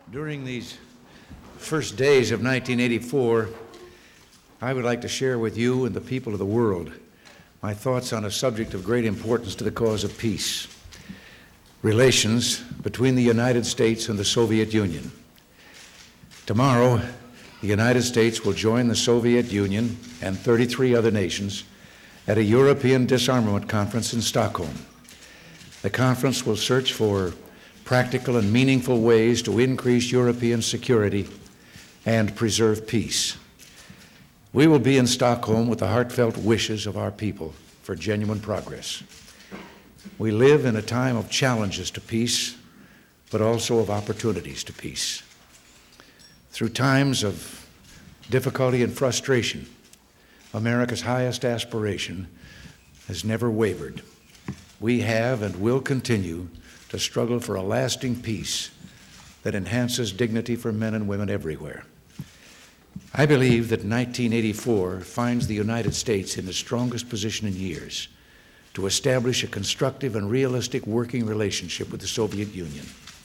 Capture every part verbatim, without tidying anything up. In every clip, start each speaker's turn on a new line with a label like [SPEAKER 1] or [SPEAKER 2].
[SPEAKER 1] During these first days of nineteen eighty-four, I would like to share with you and the people of the world my thoughts on a subject of great importance to the cause of peace: relations between the United States and the Soviet Union. Tomorrow, the United States will join the Soviet Union and thirty-three other nations at a European disarmament conference in Stockholm. The conference will search for practical and meaningful ways to increase European security and preserve peace. We will be in Stockholm with the heartfelt wishes of our people for genuine progress. We live in a time of challenges to peace, but also of opportunities to peace. Through times of difficulty and frustration, America's highest aspiration has never wavered. We have and will continue to struggle for a lasting peace that enhances dignity for men and women everywhere. I believe that nineteen eighty-four finds the United States in the strongest position in years to establish a constructive and realistic working relationship with the Soviet Union.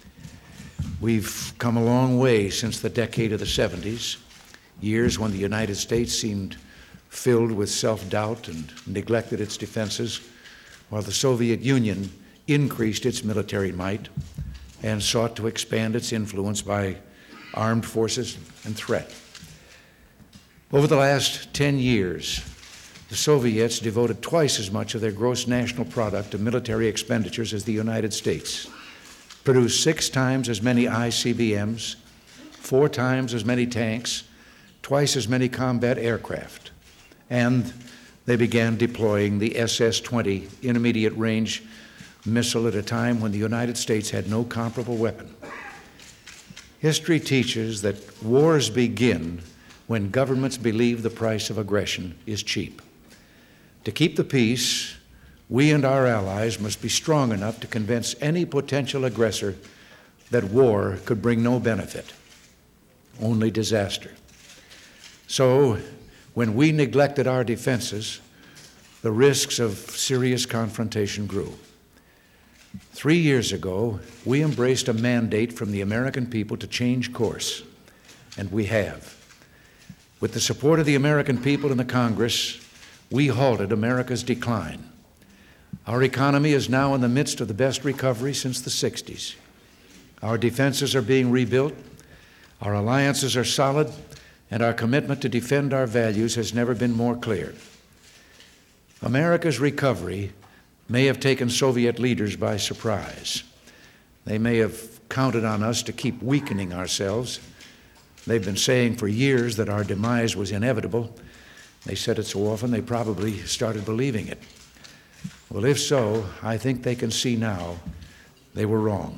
[SPEAKER 1] We've come a long way since the decade of the seventies, years when the United States seemed filled with self-doubt and neglected its defenses, while the Soviet Union increased its military might and sought to expand its influence by armed forces and threat. Over the last ten years, the Soviets devoted twice as much of their gross national product to military expenditures as the United States, produced six times as many I C B Ms, four times as many tanks, twice as many combat aircraft, and they began deploying the S S twenty intermediate range missile at a time when the United States had no comparable weapon. History teaches that wars begin when governments believe the price of aggression is cheap. To keep the peace, we and our allies must be strong enough to convince any potential aggressor that war could bring no benefit, only disaster. So, when we neglected our defenses, the risks of serious confrontation grew. Three years ago, we embraced a mandate from the American people to change course, and we have. With the support of the American people and the Congress, we halted America's decline. Our economy is now in the midst of the best recovery since the sixties. Our defenses are being rebuilt, our alliances are solid, and our commitment to defend our values has never been more clear. America's recovery may have taken Soviet leaders by surprise. They may have counted on us to keep weakening ourselves. They've been saying for years that our demise was inevitable. They said it so often they probably started believing it. Well, if so, I think they can see now they were wrong.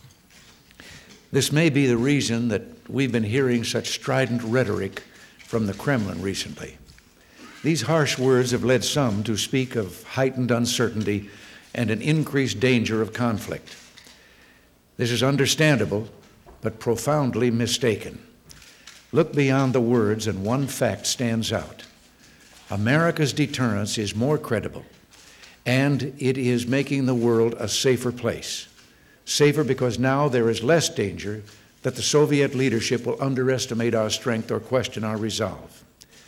[SPEAKER 1] This may be the reason that we've been hearing such strident rhetoric from the Kremlin recently. These harsh words have led some to speak of heightened uncertainty and an increased danger of conflict. This is understandable, but profoundly mistaken. Look beyond the words, and one fact stands out. America's deterrence is more credible, and it is making the world a safer place. Safer because now there is less danger that the Soviet leadership will underestimate our strength or question our resolve.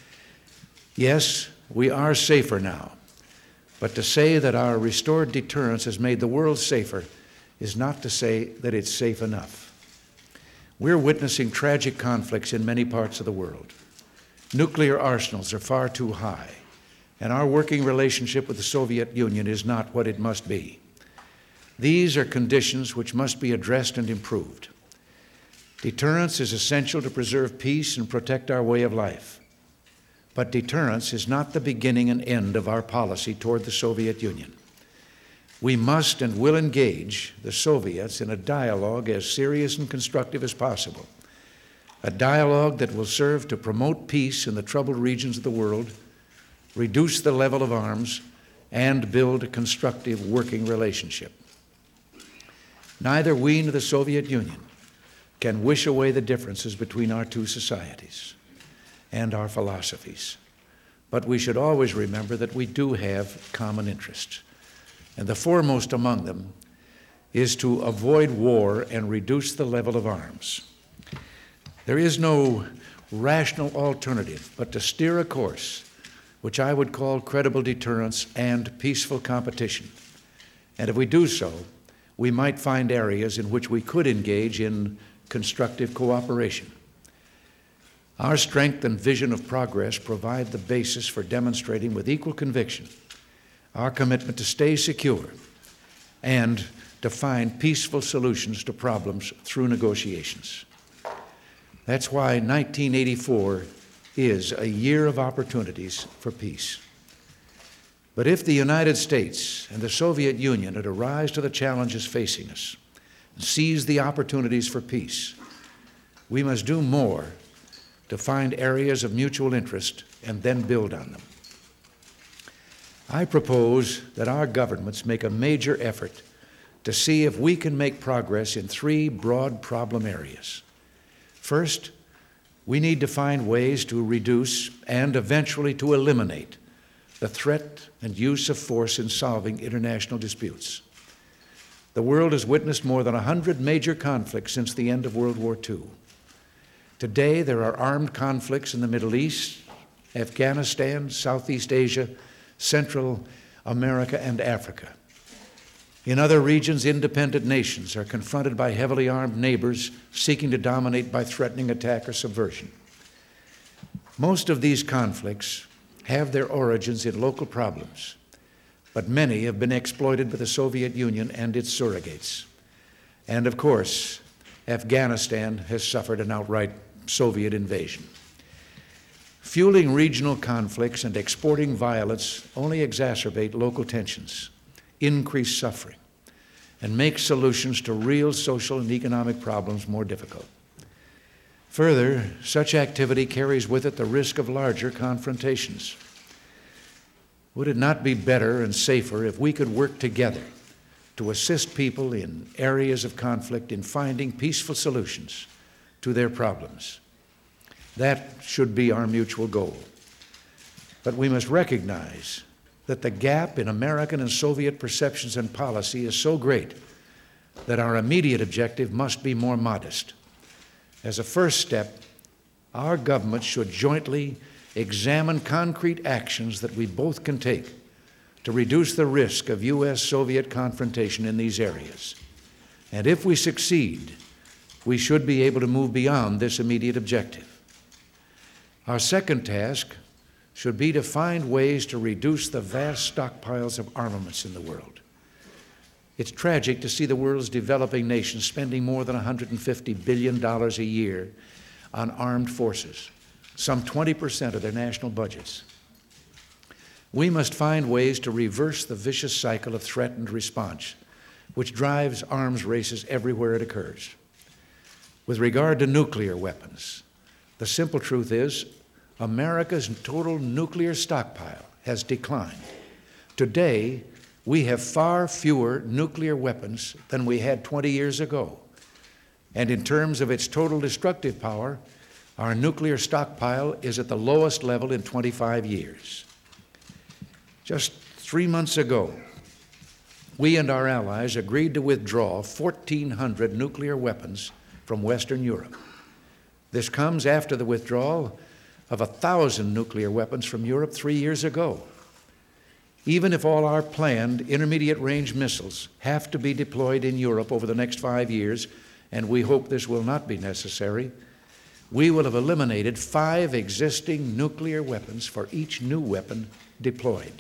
[SPEAKER 1] Yes, we are safer now, but to say that our restored deterrence has made the world safer is not to say that it's safe enough. We're witnessing tragic conflicts in many parts of the world. Nuclear arsenals are far too high, and our working relationship with the Soviet Union is not what it must be. These are conditions which must be addressed and improved. Deterrence is essential to preserve peace and protect our way of life. But deterrence is not the beginning and end of our policy toward the Soviet Union. We must and will engage the Soviets in a dialogue as serious and constructive as possible, a dialogue that will serve to promote peace in the troubled regions of the world, reduce the level of arms, and build a constructive working relationship. Neither we nor the Soviet Union can wish away the differences between our two societies and our philosophies. But we should always remember that we do have common interests. And the foremost among them is to avoid war and reduce the level of arms. There is no rational alternative but to steer a course which I would call credible deterrence and peaceful competition. And if we do so, we might find areas in which we could engage in constructive cooperation. Our strength and vision of progress provide the basis for demonstrating with equal conviction our commitment to stay secure and to find peaceful solutions to problems through negotiations. That's why nineteen eighty-four is a year of opportunities for peace. But if the United States and the Soviet Union are to rise to the challenges facing us and seize the opportunities for peace, we must do more to find areas of mutual interest and then build on them. I propose that our governments make a major effort to see if we can make progress in three broad problem areas. First, we need to find ways to reduce and eventually to eliminate the threat and use of force in solving international disputes. The world has witnessed more than one hundred major conflicts since the end of World War Two. Today, there are armed conflicts in the Middle East, Afghanistan, Southeast Asia, Central America, and Africa. In other regions, independent nations are confronted by heavily armed neighbors seeking to dominate by threatening attack or subversion. Most of these conflicts have their origins in local problems, but many have been exploited by the Soviet Union and its surrogates. And of course, Afghanistan has suffered an outright Soviet invasion. Fueling regional conflicts and exporting violence only exacerbate local tensions, increase suffering, and make solutions to real social and economic problems more difficult. Further, such activity carries with it the risk of larger confrontations. Would it not be better and safer if we could work together to assist people in areas of conflict in finding peaceful solutions to their problems? That should be our mutual goal. But we must recognize that the gap in American and Soviet perceptions and policy is so great that our immediate objective must be more modest. As a first step, our governments should jointly examine concrete actions that we both can take to reduce the risk of U S Soviet confrontation in these areas. And if we succeed, we should be able to move beyond this immediate objective. Our second task should be to find ways to reduce the vast stockpiles of armaments in the world. It's tragic to see the world's developing nations spending more than one hundred fifty billion dollars a year on armed forces, some twenty percent of their national budgets. We must find ways to reverse the vicious cycle of threatened response, which drives arms races everywhere it occurs. With regard to nuclear weapons, the simple truth is America's total nuclear stockpile has declined. Today, we have far fewer nuclear weapons than we had twenty years ago. And in terms of its total destructive power, our nuclear stockpile is at the lowest level in twenty-five years. Just three months ago, we and our allies agreed to withdraw fourteen hundred nuclear weapons from Western Europe. This comes after the withdrawal of one thousand nuclear weapons from Europe three years ago. Even if all our planned intermediate-range missiles have to be deployed in Europe over the next five years, and we hope this will not be necessary, we will have eliminated five existing nuclear weapons for each new weapon deployed.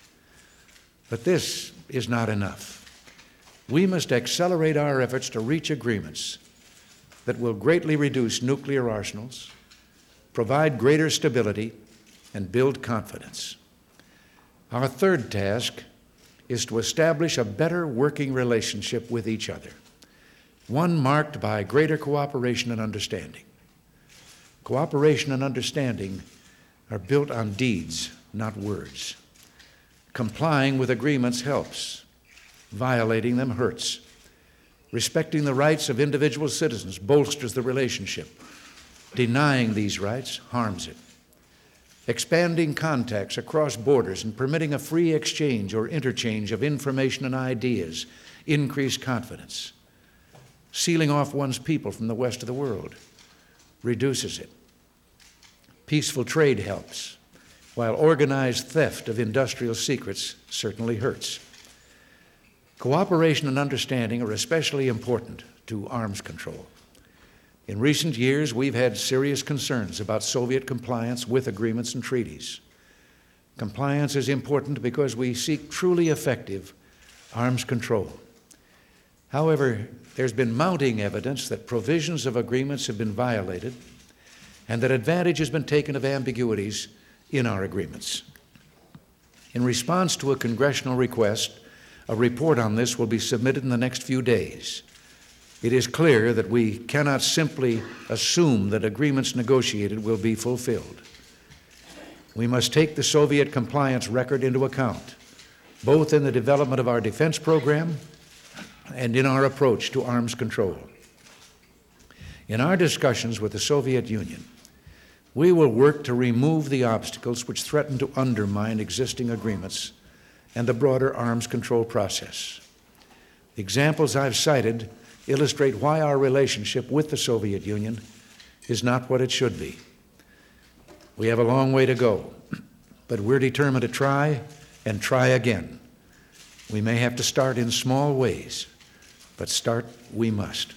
[SPEAKER 1] But this is not enough. We must accelerate our efforts to reach agreements that will greatly reduce nuclear arsenals, provide greater stability, and build confidence. Our third task is to establish a better working relationship with each other, one marked by greater cooperation and understanding. Cooperation and understanding are built on deeds, not words. Complying with agreements helps. Violating them hurts. Respecting the rights of individual citizens bolsters the relationship. Denying these rights harms it. Expanding contacts across borders and permitting a free exchange or interchange of information and ideas increase confidence. Sealing off one's people from the rest of the world reduces it. Peaceful trade helps, while organized theft of industrial secrets certainly hurts. Cooperation and understanding are especially important to arms control. In recent years, we've had serious concerns about Soviet compliance with agreements and treaties. Compliance is important because we seek truly effective arms control. However, there's been mounting evidence that provisions of agreements have been violated and that advantage has been taken of ambiguities in our agreements. In response to a congressional request, a report on this will be submitted in the next few days. It is clear that we cannot simply assume that agreements negotiated will be fulfilled. We must take the Soviet compliance record into account, both in the development of our defense program and in our approach to arms control. In our discussions with the Soviet Union, we will work to remove the obstacles which threaten to undermine existing agreements and the broader arms control process. The examples I've cited illustrate why our relationship with the Soviet Union is not what it should be. We have a long way to go, but we're determined to try and try again. We may have to start in small ways, but start we must.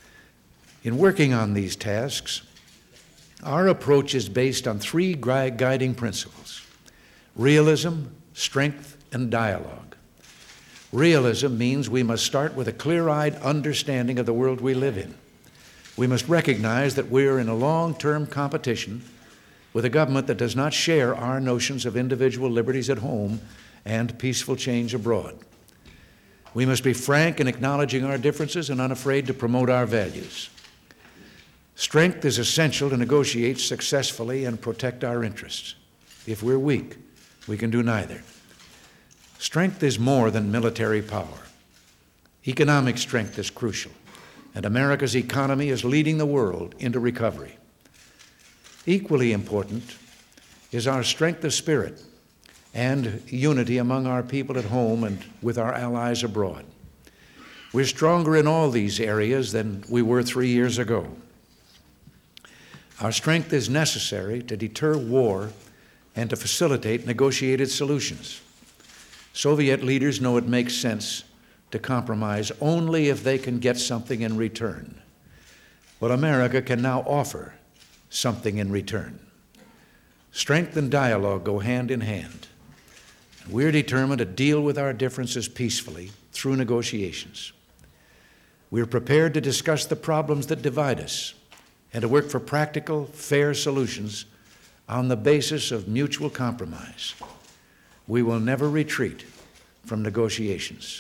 [SPEAKER 1] In working on these tasks, our approach is based on three guiding principles: realism, strength, and dialogue. Realism means we must start with a clear-eyed understanding of the world we live in. We must recognize that we're in a long-term competition with a government that does not share our notions of individual liberties at home and peaceful change abroad. We must be frank in acknowledging our differences and unafraid to promote our values. Strength is essential to negotiate successfully and protect our interests. If we're weak, we can do neither. Strength is more than military power. Economic strength is crucial, and America's economy is leading the world into recovery. Equally important is our strength of spirit and unity among our people at home and with our allies abroad. We're stronger in all these areas than we were three years ago. Our strength is necessary to deter war and to facilitate negotiated solutions. Soviet leaders know it makes sense to compromise only if they can get something in return. Well, America can now offer something in return. Strength and dialogue go hand in hand. We're determined to deal with our differences peacefully through negotiations. We're prepared to discuss the problems that divide us and to work for practical, fair solutions on the basis of mutual compromise. We will never retreat from negotiations.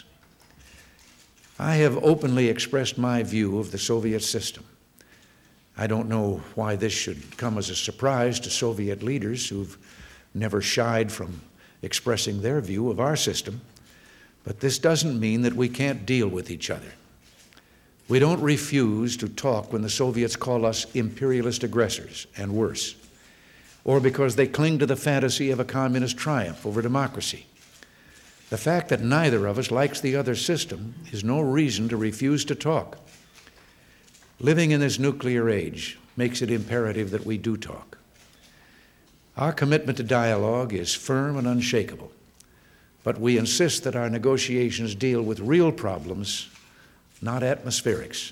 [SPEAKER 1] I have openly expressed my view of the Soviet system. I don't know why this should come as a surprise to Soviet leaders who've never shied from expressing their view of our system, but this doesn't mean that we can't deal with each other. We don't refuse to talk when the Soviets call us imperialist aggressors and worse, or because they cling to the fantasy of a communist triumph over democracy. The fact that neither of us likes the other system is no reason to refuse to talk. Living in this nuclear age makes it imperative that we do talk. Our commitment to dialogue is firm and unshakable, but we insist that our negotiations deal with real problems, not atmospherics.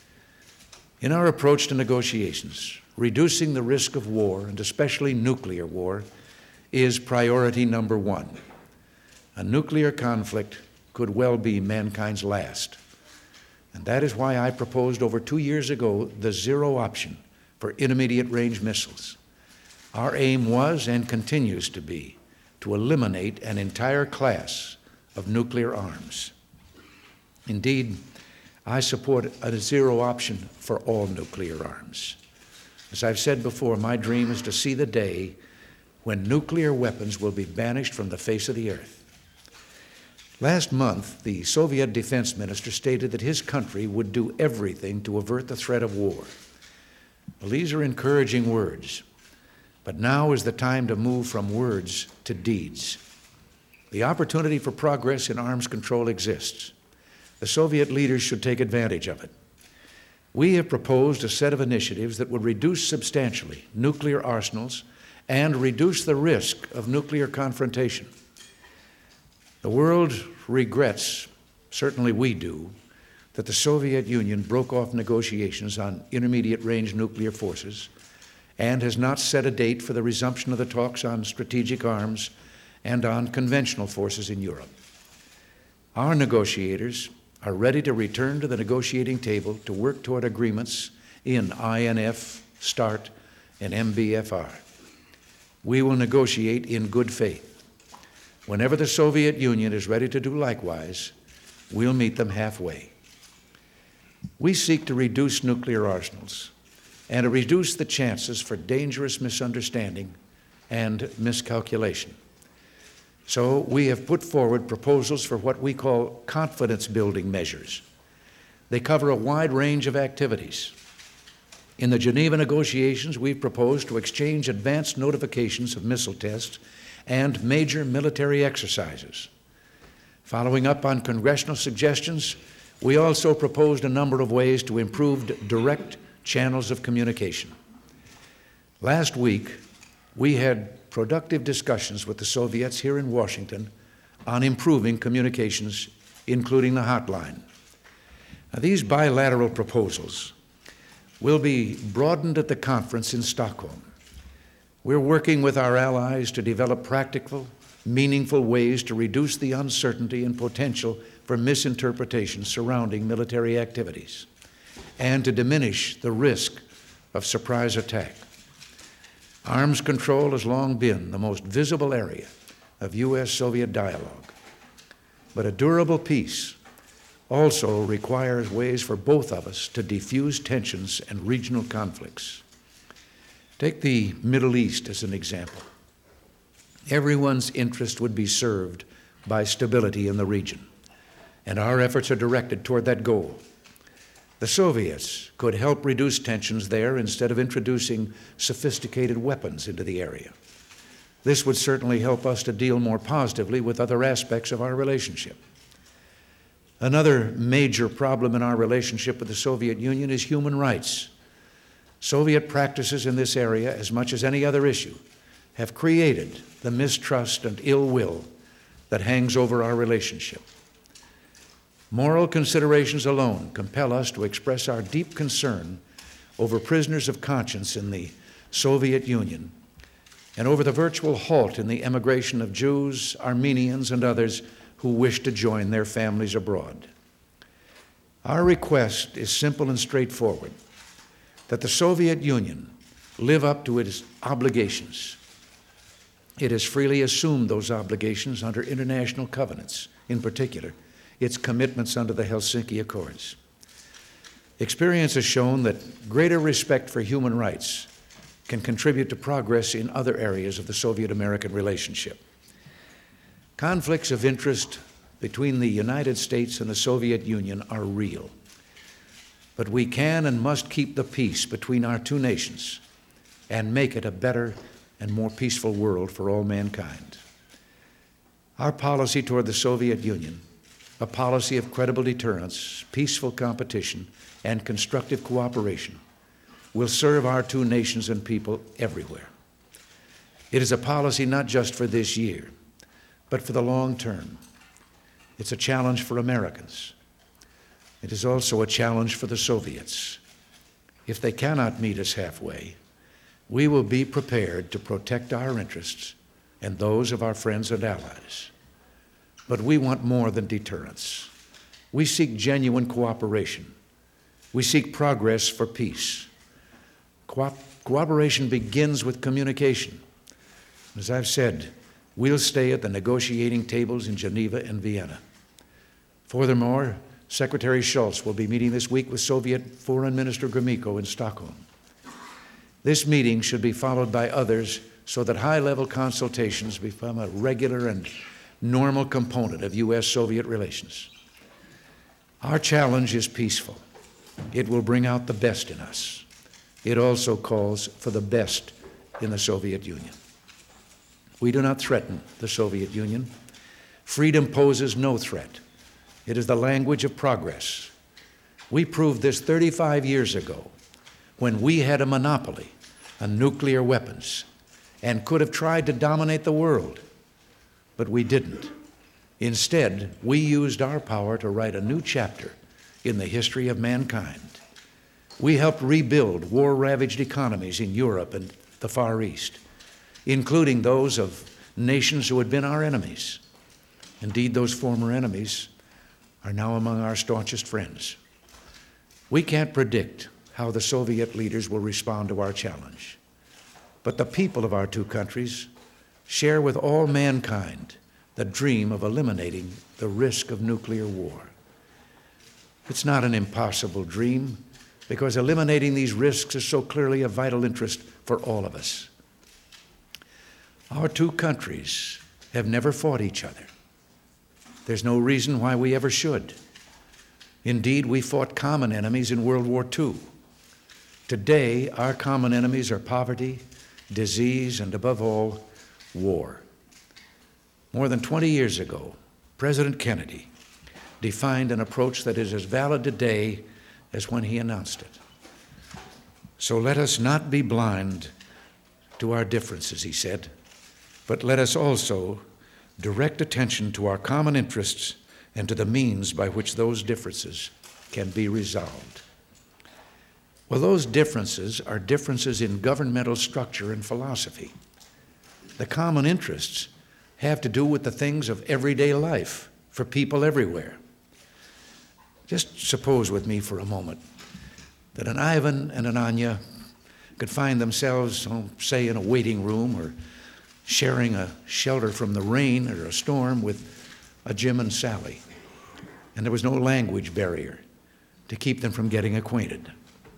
[SPEAKER 1] In our approach to negotiations, reducing the risk of war, and especially nuclear war, is priority number one. A nuclear conflict could well be mankind's last. And that is why I proposed over two years ago the zero option for intermediate range missiles. Our aim was and continues to be to eliminate an entire class of nuclear arms. Indeed, I support a zero option for all nuclear arms. As I've said before, my dream is to see the day when nuclear weapons will be banished from the face of the earth. Last month, the Soviet defense minister stated that his country would do everything to avert the threat of war. Well, these are encouraging words, but now is the time to move from words to deeds. The opportunity for progress in arms control exists. The Soviet leaders should take advantage of it. we have proposed a set of initiatives that would reduce substantially nuclear arsenals and reduce the risk of nuclear confrontation. The world regrets, certainly we do, that the Soviet Union broke off negotiations on intermediate-range nuclear forces and has not set a date for the resumption of the talks on strategic arms and on conventional forces in Europe. Our negotiators are ready to return to the negotiating table to work toward agreements in I N F, START, and M B F R. We will negotiate in good faith. Whenever the Soviet Union is ready to do likewise, we'll meet them halfway. We seek to reduce nuclear arsenals and to reduce the chances for dangerous misunderstanding and miscalculation. So we have put forward proposals for what we call confidence-building measures. They cover a wide range of activities. In the Geneva negotiations, we've proposed to exchange advanced notifications of missile tests and major military exercises. Following up on congressional suggestions, we also proposed a number of ways to improve direct channels of communication. Last week, we had productive discussions with the Soviets here in Washington on improving communications, including the hotline. Now, these bilateral proposals will be broadened at the conference in Stockholm. We're working with our allies to develop practical, meaningful ways to reduce the uncertainty and potential for misinterpretation surrounding military activities and to diminish the risk of surprise attack. Arms control has long been the most visible area of U S Soviet dialogue. But a durable peace also requires ways for both of us to defuse tensions and regional conflicts. Take the Middle East as an example. Everyone's interest would be served by stability in the region, and our efforts are directed toward that goal. The Soviets could help reduce tensions there instead of introducing sophisticated weapons into the area. This would certainly help us to deal more positively with other aspects of our relationship. Another major problem in our relationship with the Soviet Union is human rights. Soviet practices in this area, as much as any other issue, have created the mistrust and ill will that hangs over our relationship. Moral considerations alone compel us to express our deep concern over prisoners of conscience in the Soviet Union and over the virtual halt in the emigration of Jews, Armenians, and others who wish to join their families abroad. Our request is simple and straightforward, that the Soviet Union live up to its obligations. It has freely assumed those obligations under international covenants, in particular, its commitments under the Helsinki Accords. Experience has shown that greater respect for human rights can contribute to progress in other areas of the Soviet-American relationship. Conflicts of interest between the United States and the Soviet Union are real, but we can and must keep the peace between our two nations and make it a better and more peaceful world for all mankind. Our policy toward the Soviet Union, a policy of credible deterrence, peaceful competition, and constructive cooperation, will serve our two nations and people everywhere. It is a policy not just for this year, but for the long term. It's a challenge for Americans. It is also a challenge for the Soviets. If they cannot meet us halfway, we will be prepared to protect our interests and those of our friends and allies. But we want more than deterrence. We seek genuine cooperation. We seek progress for peace. Co- cooperation begins with communication. As I've said, we'll stay at the negotiating tables in Geneva and Vienna. Furthermore, Secretary Shultz will be meeting this week with Soviet Foreign Minister Gromyko in Stockholm. This meeting should be followed by others so that high-level consultations become a regular and normal component of U S Soviet relations. Our challenge is peaceful. It will bring out the best in us. It also calls for the best in the Soviet Union. We do not threaten the Soviet Union. Freedom poses no threat. It is the language of progress. We proved this thirty-five years ago when we had a monopoly on nuclear weapons and could have tried to dominate the world, but we didn't. Instead, we used our power to write a new chapter in the history of mankind. We helped rebuild war-ravaged economies in Europe and the Far East, including those of nations who had been our enemies. Indeed, those former enemies are now among our staunchest friends. We can't predict how the Soviet leaders will respond to our challenge, but the people of our two countries share with all mankind the dream of eliminating the risk of nuclear war. It's not an impossible dream, because eliminating these risks is so clearly a vital interest for all of us. Our two countries have never fought each other. There's no reason why we ever should. Indeed, we fought common enemies in World War Two. Today, our common enemies are poverty, disease, and above all, war. More than twenty years ago, President Kennedy defined an approach that is as valid today as when he announced it. So let us not be blind to our differences, he said, but let us also direct attention to our common interests and to the means by which those differences can be resolved. Well, those differences are differences in governmental structure and philosophy. The common interests have to do with the things of everyday life for people everywhere. Just suppose with me for a moment that an Ivan and an Anya could find themselves, oh, say, in a waiting room or sharing a shelter from the rain or a storm with a Jim and Sally, and there was no language barrier to keep them from getting acquainted.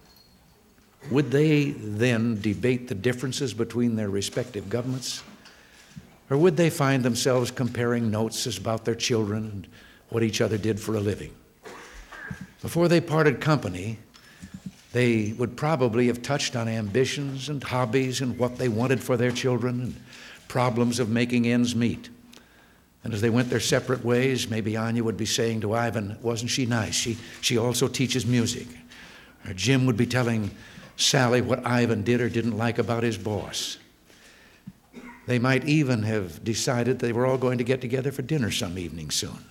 [SPEAKER 1] Would they then debate the differences between their respective governments? Or would they find themselves comparing notes about their children and what each other did for a living? Before they parted company, they would probably have touched on ambitions and hobbies and what they wanted for their children and problems of making ends meet. And as they went their separate ways, maybe Anya would be saying to Ivan, wasn't she nice? She, she also teaches music. Or Jim would be telling Sally what Ivan did or didn't like about his boss. They might even have decided they were all going to get together for dinner some evening soon.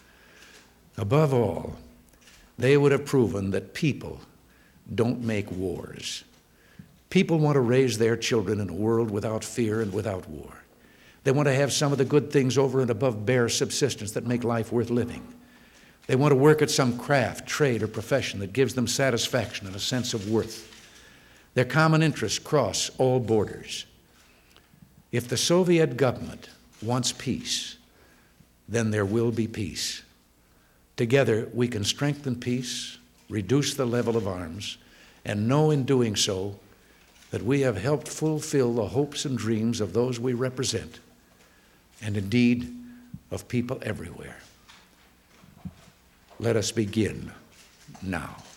[SPEAKER 1] Above all, they would have proven that people don't make wars. People want to raise their children in a world without fear and without war. They want to have some of the good things over and above bare subsistence that make life worth living. They want to work at some craft, trade, or profession that gives them satisfaction and a sense of worth. Their common interests cross all borders. If the Soviet government wants peace, then there will be peace. Together, we can strengthen peace, reduce the level of arms, and know in doing so that we have helped fulfill the hopes and dreams of those we represent, and indeed of people everywhere. Let us begin now.